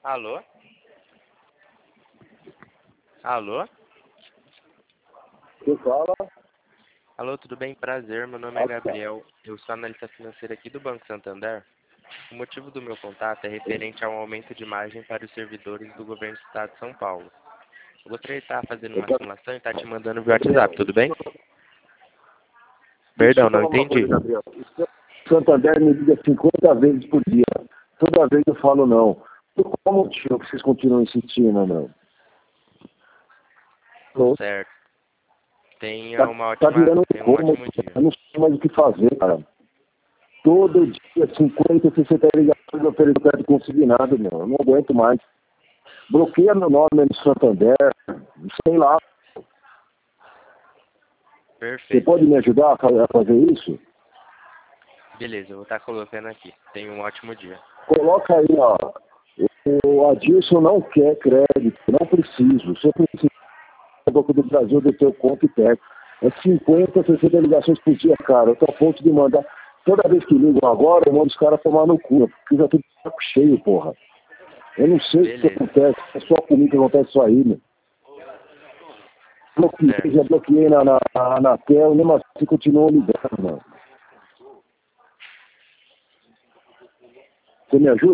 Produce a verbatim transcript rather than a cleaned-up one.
Alô? Alô? Quem fala? Alô, tudo bem? Prazer, meu nome é Gabriel. Eu sou analista financeiro aqui do Banco Santander. O motivo do meu contato é referente ao aumento de margem para os servidores do governo do estado de São Paulo. Eu gostaria de estar fazendo uma simulação e estar te mandando via WhatsApp, tudo bem? Perdão, não entendi. O Santander me liga cinquenta vezes por dia. Toda vez eu falo não. Por qual motivo que vocês continuam insistindo, não? Certo. Tenha Tá, uma tá ótima, virando tenha um um como, ótimo dia. eu não sei mais o que fazer, cara. Todo dia, cinquenta, sessenta ligações eu ofereço crédito consignado, meu. Eu não aguento mais. Bloqueia meu nome no Santander, sei lá. Você Perfeito. pode me ajudar a fa- a fazer isso? Beleza, eu vou estar colocando aqui. Tenha um ótimo dia. Coloca aí, ó. O Adilson não quer crédito, não preciso. Se eu preciso do Banco do Brasil, do teu conta e pego. É cinquenta, sessenta ligações por dia, cara. Eu tô a ponto de mandar. Toda vez que ligam agora, eu mando os caras tomar no cu. Porque já tudo saco cheio, porra. Eu não sei o que Beleza. acontece. É só comigo que acontece isso aí, meu. Bloqueei, Certo. já bloqueei na, na, na Anatel, mesmo assim continuam ligando, mano. Você me ajuda?